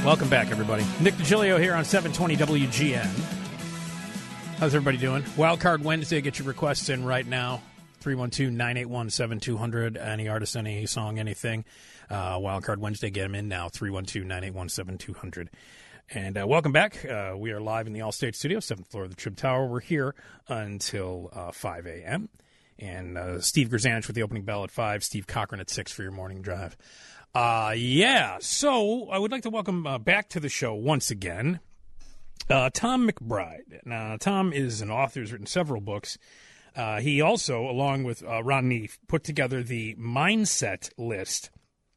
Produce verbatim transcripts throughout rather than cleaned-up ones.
Welcome back, everybody. Nick DiGilio here on seven twenty W G N. How's everybody doing? Wildcard Wednesday. Get your requests in right now. three one two, nine eight one, seven two zero zero. Any artist, any song, anything. Uh, Wildcard Wednesday. Get them in now. three one two, nine eight one, seven two zero zero. And uh, welcome back. Uh, we are live in the Allstate Studio, seventh floor of the Trib Tower. We're here until uh, five a.m. And uh, Steve Grzanich with the opening bell at five. Steve Cochran at six for your morning drive. Uh, yeah, so I would like to welcome uh, back to the show once again uh, Tom McBride. Now, Tom is an author, has written several books. Uh, he also, along with uh, Ron Neef, put together the Mindset List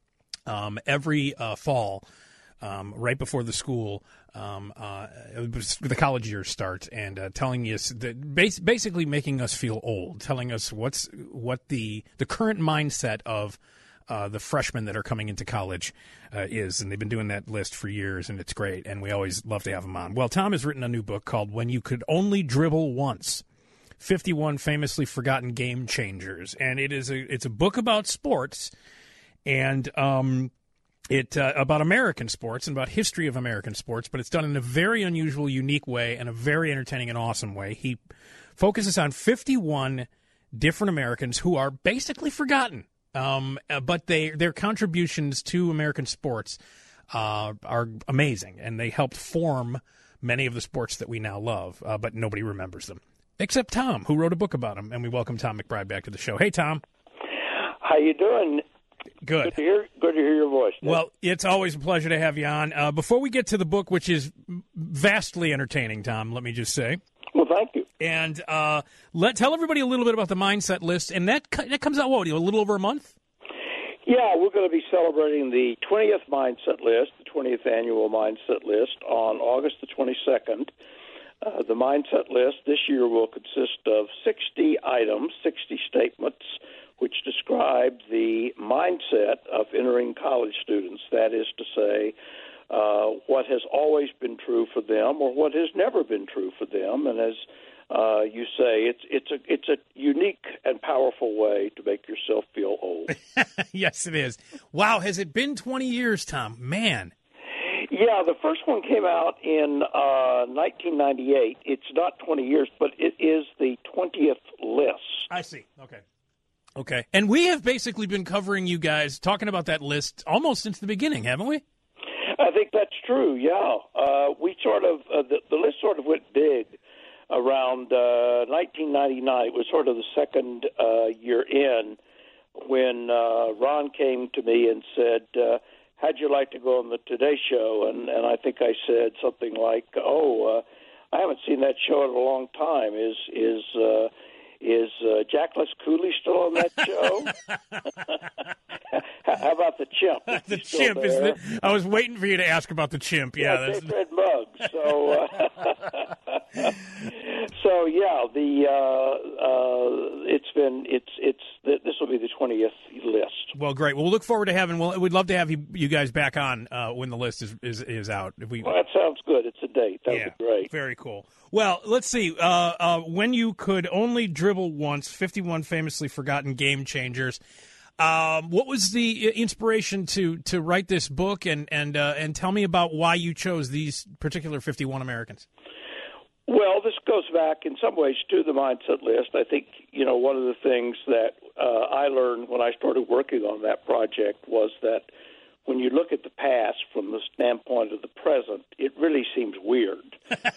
um, every uh, fall, um, right before the school, um, uh, the college years start, and uh, telling us that bas- basically making us feel old, telling us what's what the the current mindset of Uh, the freshmen that are coming into college uh, is, and they've been doing that list for years, and it's great, and we always love to have them on. Well, Tom has written a new book called When You Could Only Dribble Once, fifty-one Famously Forgotten Game Changers, and it is a it's a book about sports, and um, it uh, about American sports and about history of American sports, but it's done in a very unusual, unique way, and a very entertaining and awesome way. He focuses on fifty-one different Americans who are basically forgotten. Um, but they their contributions to American sports uh, are amazing, and they helped form many of the sports that we now love, uh, but nobody remembers them, except Tom, who wrote a book about them, and we welcome Tom McBride back to the show. Hey, Tom. How you doing? Good. Good to hear, good to hear your voice, Nick. Well, it's always a pleasure to have you on. Uh, before we get to the book, which is vastly entertaining, Tom, let me just say. Well, thank you. And uh, let tell everybody a little bit about the Mindset List, and that that comes out, what, a little over a month? Yeah, we're going to be celebrating the twentieth Mindset List, the twentieth annual Mindset List, on August the twenty-second. Uh, the Mindset List this year will consist of sixty items, sixty statements, which describe the mindset of entering college students. That is to say, uh, what has always been true for them or what has never been true for them. And as uh, you say, it's it's a it's a unique and powerful way to make yourself feel old. Yes, it is. Wow, has it been twenty years, Tom? Man. Yeah, the first one came out in uh, nineteen ninety-eight. It's not twenty years, but it is the twentieth list. I see. Okay. Okay. And we have basically been covering you guys, talking about that list almost since the beginning, haven't we? I think that's true, yeah. Uh, we sort of, uh, the, the list sort of went big around uh, nineteen ninety-nine. It was sort of the second uh, year in when uh, Ron came to me and said, uh, how'd you like to go on the Today Show? And, and I think I said something like, oh, uh, I haven't seen that show in a long time. Is is uh, is uh, Jackless Cooley still on that show? How about the chimp? The chimp is the, I was waiting for you to ask about the chimp. Yeah, yeah that's Red Muggs. So, uh, so yeah, the uh, uh, it's been it's it's this will be the twentieth list. Well, great. Well, we'll look forward to having. Well, we'd love to have you you guys back on uh, when the list is is, is out. If we, well, that sounds good. It's a date. That yeah, would be great. Very cool. Well, let's see. Uh, uh, when you could only dribble once, fifty-one famously forgotten game changers. Um, what was the inspiration to, to write this book, and and uh, and tell me about why you chose these particular fifty-one Americans? Well, this goes back in some ways to the Mindset List. I think, you know, one of the things that uh, I learned when I started working on that project was that when you look at the past from the standpoint of the present, it really seems weird.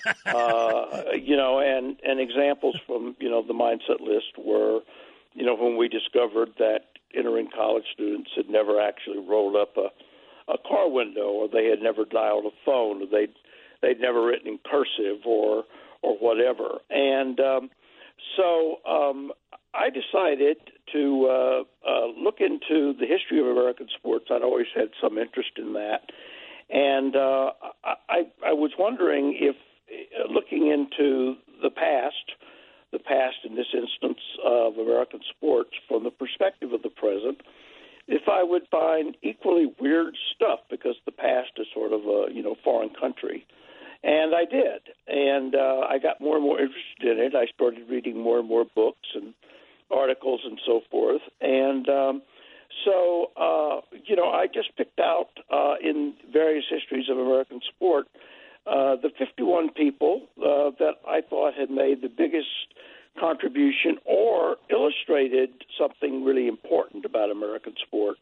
uh, you know, and, and examples from, you know, the Mindset List were, you know, when we discovered that entering college students had never actually rolled up a, a car window, or they had never dialed a phone, or they'd, they'd never written in cursive or or whatever. And um, so um, I decided to uh, uh, look into the history of American sports. I'd always had some interest in that. And uh, I, I was wondering if, uh, looking into the past, the past in this instance of American sports from the perspective of the present, if I would find equally weird stuff, because the past is sort of a, you know, foreign country. And I did. And uh, I got more and more interested in it. I started reading more and more books and articles and so forth. And um, So, uh, you know, I just picked out uh, in various histories of American sport uh, the fifty-one people uh, that I thought had made the biggest contribution or illustrated something really important about American sports.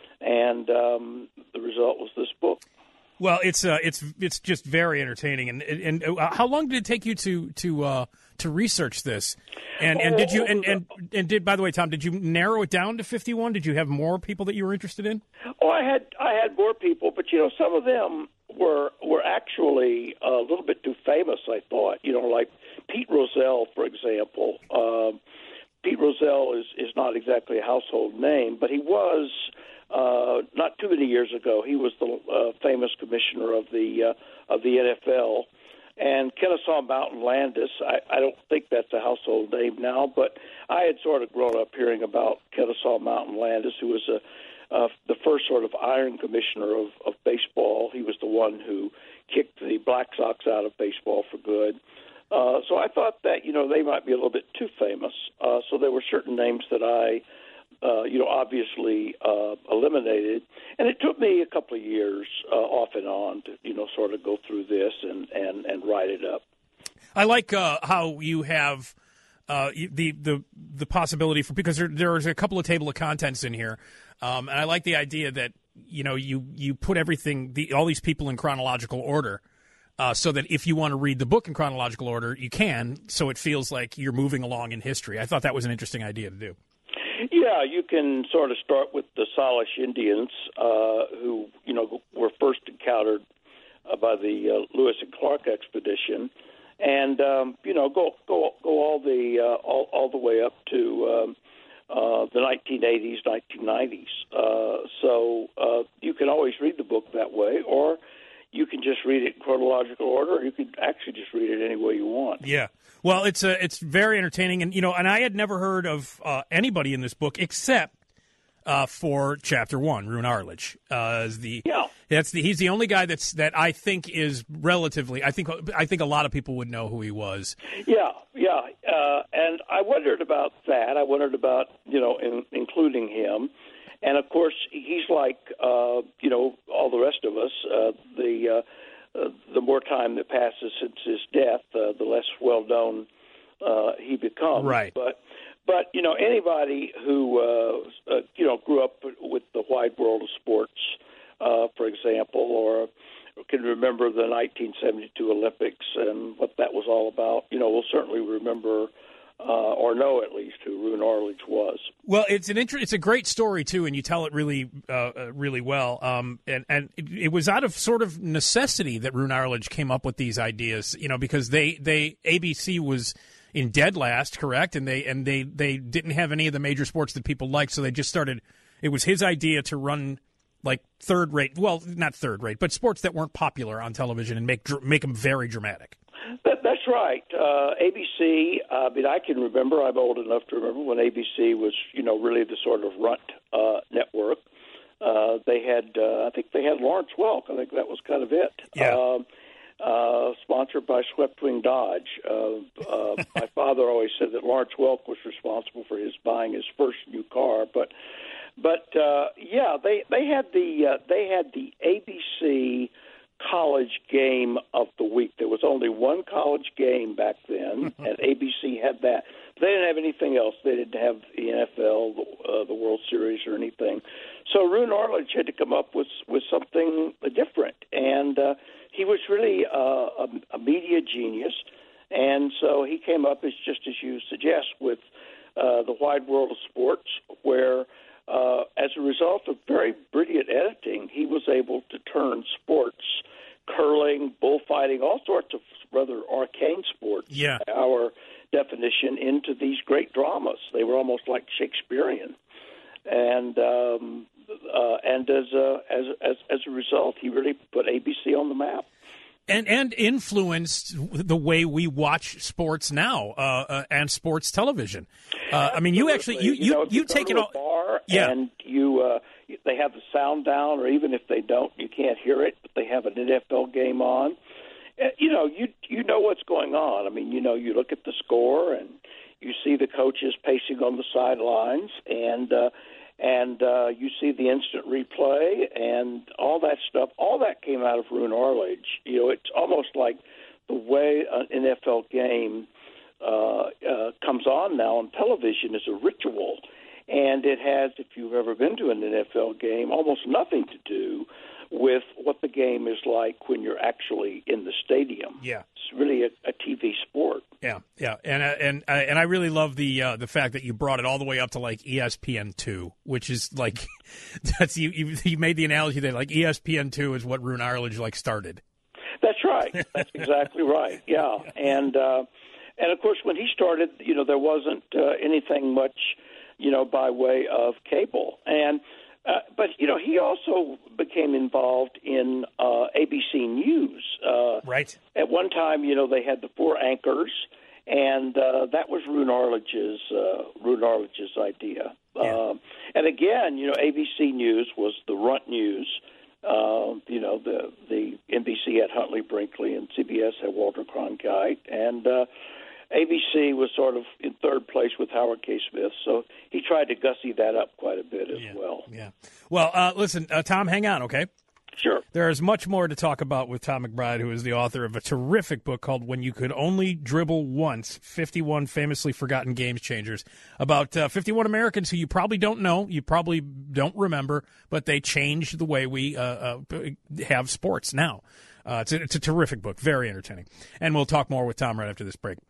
And um, the result was this book. Well, it's uh, it's it's just very entertaining. And and uh, how long did it take you to to uh, to research this? And and did you and, and and did by the way, Tom, did you narrow it down to fifty-one? Did you have more people that you were interested in? Oh, I had I had more people, but you know, some of them were were actually a little bit too famous, I thought. You know, like Pete Rozelle, for example. Um, Pete Rozelle is is not exactly a household name, but he was. Uh, not too many years ago, he was the uh, famous commissioner of the uh, of the N F L. And Kennesaw Mountain Landis, I, I don't think that's a household name now, but I had sort of grown up hearing about Kennesaw Mountain Landis, who was a, uh, the first sort of iron commissioner of, of baseball. He was the one who kicked the Black Sox out of baseball for good. Uh, so I thought that, you know, they might be a little bit too famous. Uh, so there were certain names that I Uh, you know, obviously uh, eliminated. And it took me a couple of years uh, off and on to, you know, sort of go through this and, and, and write it up. I like uh, how you have uh, the the the possibility for, because there there's a couple of table of contents in here, um, and I like the idea that, you know, you you put everything, the, all these people in chronological order, uh, so that if you want to read the book in chronological order, you can, so it feels like you're moving along in history. I thought that was an interesting idea to do. Yeah, you can sort of start with the Salish Indians, uh, who, you know, were first encountered uh, by the uh, Lewis and Clark expedition, and um, you know, go go go all the uh, all, all the way up to um, uh, the nineteen eighties, nineteen nineties. Uh, so uh, you can always read the book that way, or you can just read it in chronological order, or you can actually just read it any way you want. Yeah. Well, it's uh, it's very entertaining, and you know, and I had never heard of uh, anybody in this book except uh, for chapter one, Roone Arledge. Uh, is the yeah, that's the he's the only guy that's that I think is relatively. I think I think a lot of people would know who he was. Yeah, yeah, uh, and I wondered about that. I wondered about you know in, including him, and of course he's like uh, you know all the rest of us. Uh, the uh, Uh, the more time that passes since his death, uh, the less well-known uh, he becomes. Right. But, but you know, anybody who, uh, uh, you know, grew up with the wide world of sports, uh, for example, or can remember the nineteen seventy-two Olympics and what that was all about, you know, will certainly remember Uh, or know at least who Roone Arledge was. Well, it's an inter- it's a great story too, and you tell it really, uh, really well. Um, and and it, it was out of sort of necessity that Roone Arledge came up with these ideas, you know, because they, they A B C was in dead last, correct, and they and they, they didn't have any of the major sports that people liked, so they just started. It was his idea to run like third rate, well, not third rate, but sports that weren't popular on television and make make them very dramatic. That, that's right. Uh, A B C, uh, I mean, I can remember, I'm old enough to remember when A B C was, you know, really the sort of runt uh, network. Uh, they had, uh, I think they had Lawrence Welk. I think that was kind of it. Yeah. Uh, uh, sponsored by Swept-Wing Dodge. Uh, uh, my father always said that Lawrence Welk was responsible for his buying his first new car. But, but uh, yeah, they, they had the uh, they had the A B C college game of the week. There was only one college game back then, and A B C had that. They didn't have anything else. They didn't have the N F L, the, uh, the World Series, or anything. So Roone Arledge had to come up with with something different, and uh, he was really uh, a, a media genius. And so he came up, as just as you suggest, with uh, the wide world of sports, where Uh, as a result of very brilliant editing, he was able to turn sports, curling, bullfighting, all sorts of rather arcane sports, yeah. by our definition, into these great dramas. They were almost like Shakespearean. And um, uh, and as a, as, as, as a result, he really put A B C on the map. And and influenced the way we watch sports now uh, uh, and sports television. Uh, I mean, you actually you you, you, know, you you take it it all. Bar yeah. And you uh, they have the sound down, or even if they don't, you can't hear it. But they have an N F L game on. Uh, you know, you you know what's going on. I mean, you know, you look at the score and you see the coaches pacing on the sidelines, and uh, and uh, you see the instant replay and all that stuff. All that came out of Roone Arledge. You know, it's almost like the way an N F L game uh, uh, comes on now on television is a ritual, and it has, if you've ever been to an N F L game, almost nothing to do with what the game is like when you're actually in the stadium. Yeah, it's really a, a T V sport. Yeah, yeah, and uh, and uh, and I really love the uh, the fact that you brought it all the way up to like E S P N two, which is like that's you, you you made the analogy that like E S P N two is what Roone Arledge like started. That's right. That's exactly right. Yeah, and uh, and of course when he started, you know, there wasn't uh, anything much, you know, by way of cable. And uh, but you know, he also became involved in uh, A B C News. Uh, right. At one time, you know, they had the four anchors, and uh, that was Roone Arledge's uh, Roone Arledge's idea. Yeah. Um, and again, you know, A B C News was the runt news. Uh, you know, the the N B C had Huntley Brinkley, and C B S had Walter Cronkite, and uh, A B C was sort of in third place with Howard K. Smith, so he tried to gussy that up quite a bit as yeah. well. Yeah. Well, uh, listen, uh, Tom, hang on, okay? Sure. There is much more to talk about with Tom McBride, who is the author of a terrific book called When You Could Only Dribble Once, fifty-one Famously Forgotten Game Changers, about uh, fifty-one Americans who you probably don't know, you probably don't remember, but they changed the way we uh, uh, have sports now. Uh, it's, a, it's a terrific book, very entertaining. And we'll talk more with Tom right after this break.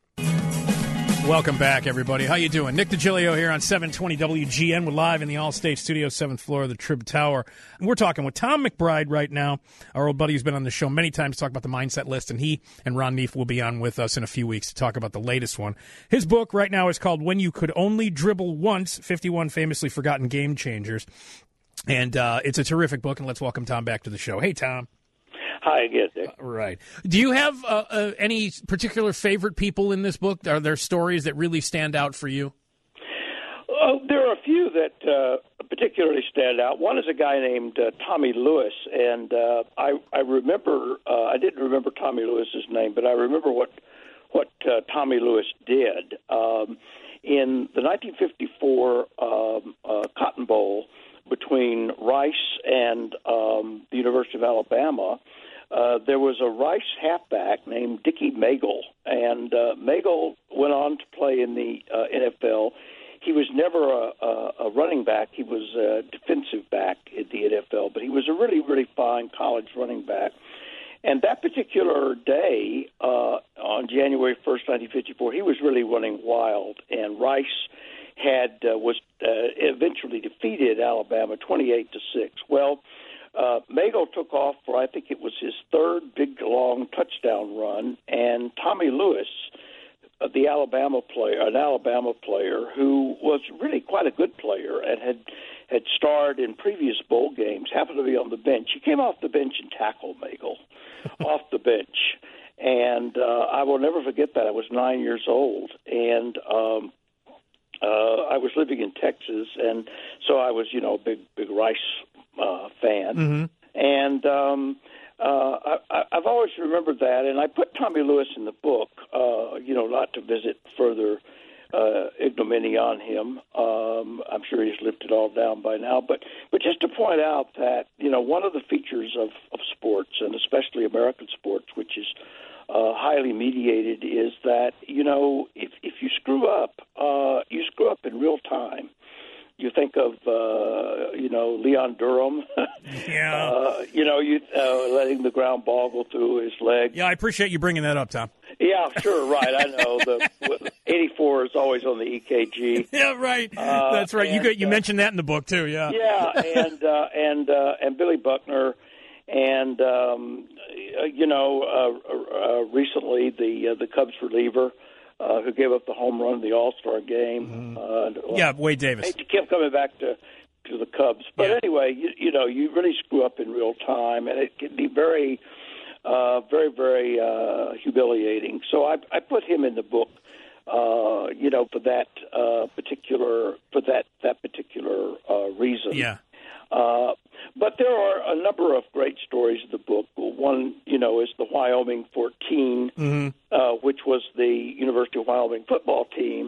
Welcome back, everybody. How you doing? Nick DiGilio here on seven twenty W G N. We're live in the All-State Studio, seventh floor of the Trib Tower. And we're talking with Tom McBride right now. Our old buddy who's been on the show many times to talk about the Mindset List, and he and Ron Neef will be on with us in a few weeks to talk about the latest one. His book right now is called When You Could Only Dribble Once, fifty-one Famously Forgotten Game Changers. And uh, it's a terrific book, and let's welcome Tom back to the show. Hey, Tom. Hi again, Nick. Uh, right. Do you have uh, uh, any particular favorite people in this book? Are there stories that really stand out for you? Uh, there are a few that uh, particularly stand out. One is a guy named uh, Tommy Lewis, and uh, I, I remember, uh, I didn't remember Tommy Lewis's name, but I remember what, what uh, Tommy Lewis did. Um, in the nineteen fifty-four um, uh, Cotton Bowl between Rice and um, the University of Alabama, Uh, there was a Rice halfback named Dickie Magle, and uh, Magle went on to play in the uh, N F L. He was never a, a, a running back. He was a defensive back in the N F L, but he was a really, really fine college running back. And that particular day, uh, on January first, nineteen fifty-four, he was really running wild, and Rice had uh, was uh, eventually defeated Alabama twenty-eight to six. Well, Uh, Magle took off for, I think it was his third big, long touchdown run, and Tommy Lewis, uh, the Alabama player, an Alabama player who was really quite a good player and had had starred in previous bowl games, happened to be on the bench. He came off the bench and tackled Magle off the bench, and uh, I will never forget that. I was nine years old, and um, uh, I was living in Texas, and so I was, you know, a big, big Rice Uh, fan, mm-hmm. and um, uh, I, I've always remembered that. And I put Tommy Lewis in the book, uh, you know, not to visit further uh, ignominy on him. Um, I'm sure he's lived it all down by now, but but just to point out that, you know, one of the features of, of sports, and especially American sports, which is uh, highly mediated, is that, you know, if if you screw up, uh, you screw up in real time. You think of, uh, you know, Leon Durham. Yeah. uh, you know, you uh, letting the ground ball go through his leg. Yeah, I appreciate you bringing that up, Tom. Yeah, sure, right. I know. The eighty-four is always on the E K G. Yeah, right. Uh, That's right. And, you got, you uh, mentioned that in the book too. Yeah. Yeah, and uh, and uh, and Billy Buckner, and um, you know, uh, uh, recently the uh, the Cubs reliever. Uh, who gave up the home run in the All-Star game. Mm-hmm. Uh, well, yeah, Wade Davis. He kept coming back to, to the Cubs. But yeah. anyway, you, you know, you really screw up in real time, and it can be very, uh, very, very uh, humiliating. So I, I put him in the book, uh, you know, for that uh, particular for that that particular uh, reason. Yeah. Uh, but there are a number of great stories in the book. One, you know, is the Wyoming fourteen, mm-hmm. uh, which was the University of Wyoming football team.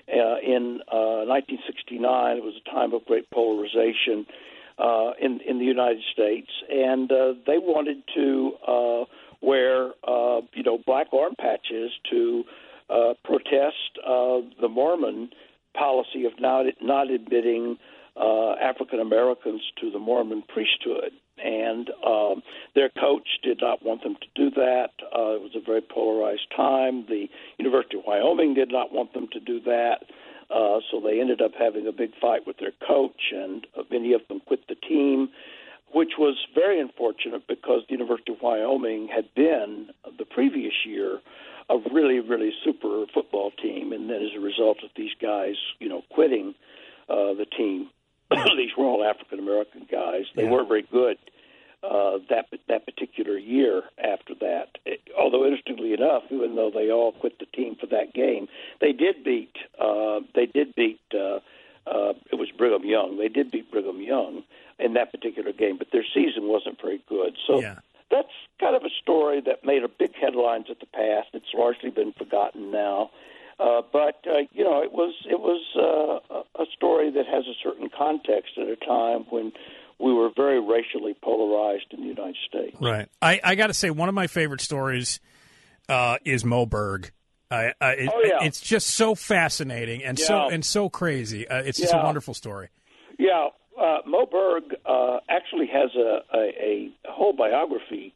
uh, in uh, nineteen sixty-nine. It was a time of great polarization uh, in in the United States, and uh, they wanted to uh, wear uh, you know black arm patches to uh, protest uh, the Mormon policy of not not admitting uh, African Americans to the Mormon priesthood. And um, their coach did not want them to do that. Uh, it was a very polarized time. The University of Wyoming did not want them to do that. Uh, so they ended up having a big fight with their coach, and uh, many of them quit the team, which was very unfortunate because the University of Wyoming had been, uh, the previous year, a really, really super football team. And then as a result of these guys, you know, quitting uh, the team, these were all African-American guys. They yeah. weren't very good uh, that that particular year after that. It, although, interestingly enough, even though they all quit the team for that game, they did beat, uh, they did beat, uh, uh, it was Brigham Young. They did beat Brigham Young in that particular game, but their season wasn't very good. So yeah. that's kind of a story that made a big headlines at the past. It's largely been forgotten now. Uh, but uh, you know, it was it was uh, a story that has a certain context at a time when we were very racially polarized in the United States. Right. I, I got to say, one of my favorite stories uh, is Moe Berg. I, I, it, oh, yeah. It's just so fascinating and yeah. so and so crazy. Uh, it's just yeah. a wonderful story. Yeah, uh, Moe Berg uh, actually has a, a, a whole biography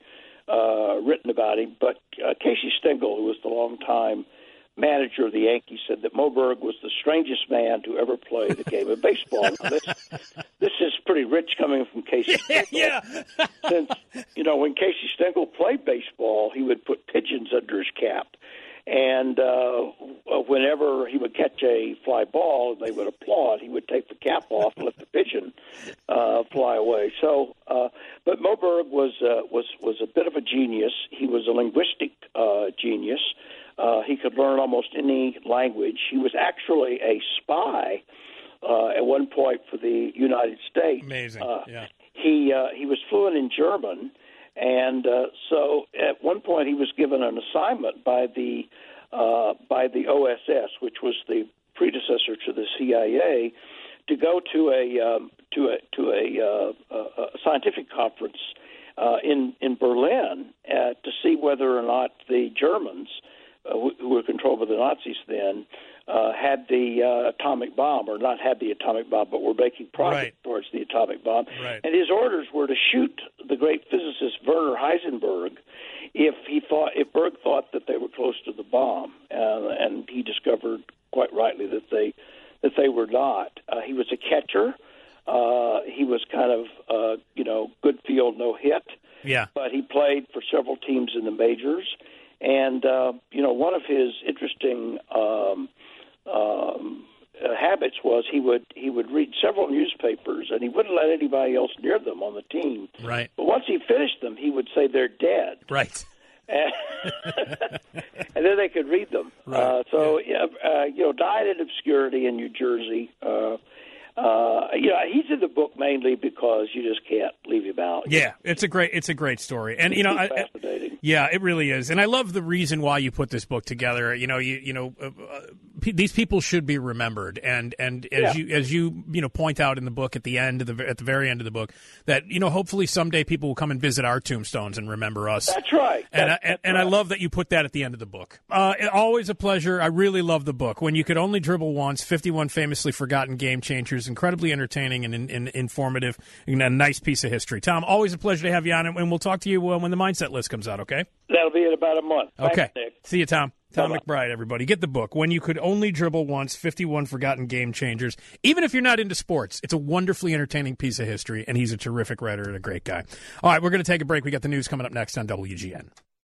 uh, written about him. But uh, Casey Stengel, who was the longtime manager of the Yankees, said that Moe Berg was the strangest man to ever play the game of baseball. Now, this, this is pretty rich coming from Casey Stengel. Yeah. Since, you know, when Casey Stengel played baseball, he would put pigeons under his cap. And uh, whenever he would catch a fly ball and they would applaud, he would take the cap off and let the pigeon uh, fly away. So, uh, but Moe Berg was, uh, was, was a bit of a genius. He was a linguistic uh, genius. Uh, he could learn almost any language. He was actually a spy uh, at one point for the United States. Amazing. Uh, yeah. He uh, he was fluent in German, and uh, so at one point he was given an assignment by the uh, by the O S S, which was the predecessor to the C I A, to go to a um, to a to a, uh, a scientific conference uh, in in Berlin uh, to see whether or not the Germans, Uh, who were controlled by the Nazis then, uh, had the uh, atomic bomb, or not had the atomic bomb, but were making progress right. towards the atomic bomb. Right. And his orders were to shoot the great physicist Werner Heisenberg if he thought, if Berg thought that they were close to the bomb, uh, and he discovered quite rightly that they that they were not. Uh, he was a catcher. Uh, he was kind of uh, you know good field, no hit. Yeah. But he played for several teams in the majors. And, uh, you know, one of his interesting um, um, uh, habits was he would he would read several newspapers, and he wouldn't let anybody else near them on the team. Right. But once he finished them, he would say they're dead. Right. And, and then they could read them. Right. Uh, so, yeah. uh, you know, died in obscurity in New Jersey. Uh, uh, yeah, he's in the book mainly because you just can't leave him out. Yeah, it's a great it's a great story, and you know, I, fascinating. Yeah, it really is, and I love the reason why you put this book together. You know, you you know, uh, uh, p- these people should be remembered, and and as yeah. you as you you know point out in the book at the end of the at the very end of the book that you know hopefully someday people will come and visit our tombstones and remember us. That's right. And that's, I, and, that's and right. I love that you put that at the end of the book. Uh, always a pleasure. I really love the book. When You Could Only Dribble Once, fifty-one Famously Forgotten Game Changers. Incredibly entertaining and, and, and informative, and a nice piece of history. Tom, always a pleasure to have you on, and we'll talk to you uh, when the Mindset List comes out, okay? That'll be in about a month. Okay. Thanks, Nick. See you, Tom. Tom Bye-bye. McBride, everybody. Get the book, When You Could Only Dribble Once, fifty-one Forgotten Game Changers. Even if you're not into sports, it's a wonderfully entertaining piece of history, and he's a terrific writer and a great guy. All right, we're going to take a break. We got the news coming up next on W G N.